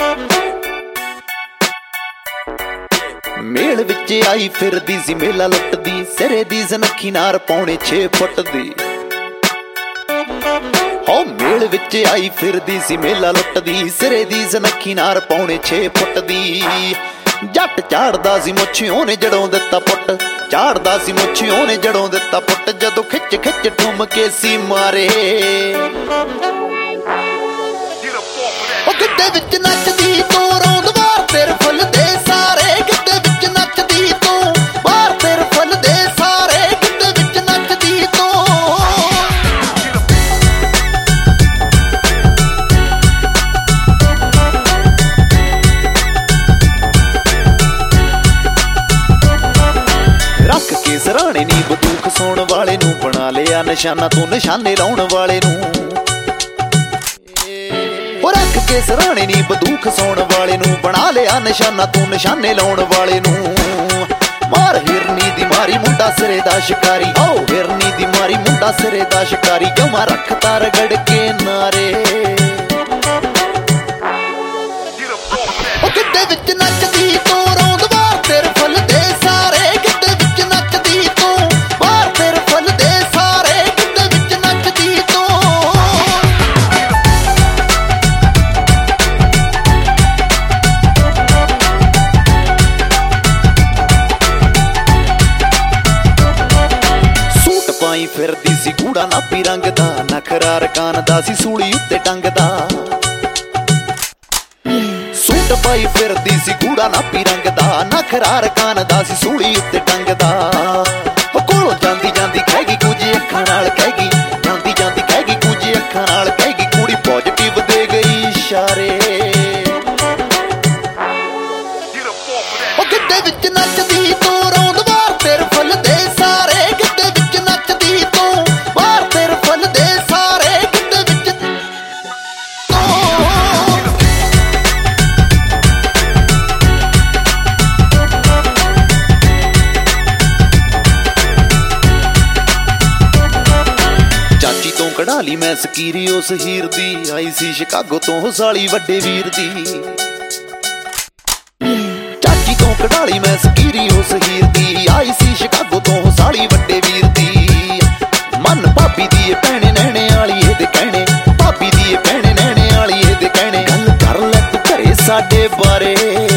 ਮੇਲ ਵਿੱਚ ਆਈ ਫਿਰਦੀ ਸੀ ਮੇਲਾ ਲੁੱਟਦੀ, ਸਿਰੇ ਦੀ ਜ਼ਨਖੀ ਨਾਰ ਪੌਣੇ 6 ਫੁੱਟ ਦੀ। ਹੋ ਮੇਲ ਵਿੱਚ ਆਈ ਫਿਰਦੀ ਸੀ ਮੇਲਾ ਲੁੱਟਦੀ, ਸਿਰੇ ਦੀ ਜ਼ਨਖੀ ਨਾਰ ਪੌਣੇ 6 ਫੁੱਟ ਦੀ। ਜੱਟ ਝਾੜਦਾ ਸੀ ਮੁੱਛ ਉਹਨੇ ਜੜੋਂ ਦਿੱਤਾ ਪੁੱਟ, ਝਾੜਦਾ ਸੀ ਮੁੱਛ ਉਹਨੇ ਜੜੋਂ ਦਿੱਤਾ ਪੁੱਟ। ਜਦੋਂ ਖਿੱਚ ਖਿੱਚ ਠੁੰਮ ਕੇ ਸੀ ਮਾਰੇ, ਉਹ ਗਿੱਧੇ ਵਿੱਚ ਨੱਚਦੀ ਤੂੰ ਰੌਂਦ ਬਾਹਰ ਤੇਰੇ ਫੁੱਲ ਦੇ ਸਾਰੇ। ਗਿੱਧੇ ਵਿੱਚ ਨੱਚਦੀ ਤੂੰ ਬਾਹਰ ਤੇਰੇ ਫੁੱਲ ਦੇ ਸਾਰੇ। ਗਿੱਧੇ ਵਿੱਚ ਨੱਚਦੀ ਤੂੰ। ਰੱਖ ਕੇ ਸਰਾਣੇ ਨੀ ਬੰਦੂਕ ਸੌਣ ਵਾਲੇ ਨੂੰ, ਬਣਾ ਲਿਆ ਨਿਸ਼ਾਨਾ ਤੂੰ ਨਿਸ਼ਾਨੇ ਲਾਉਣ ਵਾਲੇ ਨੂੰ। ਰੱਖ ਕੇ ਸਰਾਣੇ ਨੀ ਬੰਦੂਕ ਸੌਣ ਵਾਲੇ ਨੂੰ, ਬਣਾ ਲਿਆ ਨਿਸ਼ਾਨਾ ਤੂੰ ਨਿਸ਼ਾਨੇ ਲਾਉਣ ਵਾਲੇ ਨੂੰ। ਮਾਰ ਹਿਰਨੀ ਦੀ ਮਾਰੀ ਮੁੰਡਾ ਸਿਰੇ ਦਾ ਸ਼ਿਕਾਰੀ, ਓ ਹਿਰਨੀ ਦੀ ਮਾਰੀ ਮੁੰਡਾ ਸਿਰੇ ਦਾ ਸ਼ਿਕਾਰੀ। ਜਮਾ ਰੱਖਤਾ ਰਗੜ ਕੇ ਨਾਰੇ, ਉਹ ਗਿੱਧੇ ਵਿੱਚ ਨੱਚਦੀ ਤੂੰ ਰੌਂਦ ਬਾਹਰ ਤੇਰੇ ਫੁੱਲ ਦੇ ਸਾਰੇ। ਗਿੱਧੇ ਵਿੱਚ ਨੱਚਦੀ ਤੂੰ ਬਾਹਰ ਤੇਰੇ ਫੁੱਲ ਦੇ ਸਾਰੇ। ਗਿੱਧੇ ਵਿੱਚ ਨੱਚਦੀ ਤੂੰ। ਪਾਈ ਫਿਰਦੀ ਸੀ ਗੂੜਾ ਨਾਪੀ ਰੰਗ ਦਾ, ਨਖਰਾ ਰਕਾਨ ਦਾ ਸੀ ਸੂਲੀ ਉੱਤੇ ਟੰਗਦਾ। ਸੂਟ ਪਾਈ ਫਿਰਦੀ ਸੀ ਗੂੜਾ ਨਾਪੀ ਰੰਗ ਦਾ, ਨਖਰਾ ਰਕਾਨ ਦਾ ਸੀ ਸੂਲੀ ਉੱਤੇ ਟੰਗਦਾ। ਉਹ ਕੋਲੋਂ ਜਾਂਦੀ ਜਾਂਦੀ ਕਹਿਗੀ ਕੁਝ ਅੱਖਾਂ ਨਾਲ ਕਹਿਗੀ, ਜਾਂਦੀ ਜਾਂਦੀ ਕਹਿਗੀ ਕੁਝ ਅੱਖਾਂ ਨਾਲ ਕਹਿਗੀ। ਕੁੜੀ ਪੋਜ਼ਿਟਿਵ ਦੇ ਗਈ ਇਸ਼ਾਰੇ, ਉਹ ਗਿੱਧੇ ਵਿੱਚ ਨੱਚਦੀ ਤੂੰ ਰੌਂਦ ਬਾਹਰ ਤੇਰੇ ਫੁੱਲ ਦੇ ਸਾਰੇ। ਗਿੱਧੇ ਵਿੱਚ ਨੱਚਦੀ ਤੂੰ ਬਾਹਰ ਤੇਰੇ ਫੁੱਲ ਦੇ ਸਾਰੇ। ਗਿੱਧੇ ਵਿੱਚ ਤੂੰ। ਚਾਚੀ ਤੋਂ ਕਢਾ ਲਈ ਮੈਂ ਸਕੀਰੀ ਉਸ ਹੀਰ ਦੀ, ਆਈ ਸੀ ਸ਼ਿਕਾਗੋ ਤੋਂ ਸਾਲੀ ਵੱਡੇ ਵੀਰ ਦੀ। ਚਾਚੀ ਤੋਂ ਕਢਾ ਲਈ ਮੈਂ ਸਕੀਰੀ ਉਸ ਹੀਰ ਦੀ, ਆਈ ਸੀ ਸ਼ਿਕਾਗੋ ਤੋਂ ਸਾਲੀ ਵੱਡੇ ਵੀਰ ਦੀ। ਮਨ ਭਾਬੀ ਦੀ ਏ ਭੈਣੇ ਨੈਣੇ ਵਾਲੀ ਇਹਦੇ ਕਹਿਣੇ, ਭਾਬੀ ਦੀ ਏ ਭੈਣੇ ਨੈਣੇ ਵਾਲੀ ਇਹਦੇ ਕਹਿਣੇ। ਗੱਲ ਕਰ ਲੈ ਤੂੰ ਘਰੇ ਸਾਡੇ ਬਾਰੇ,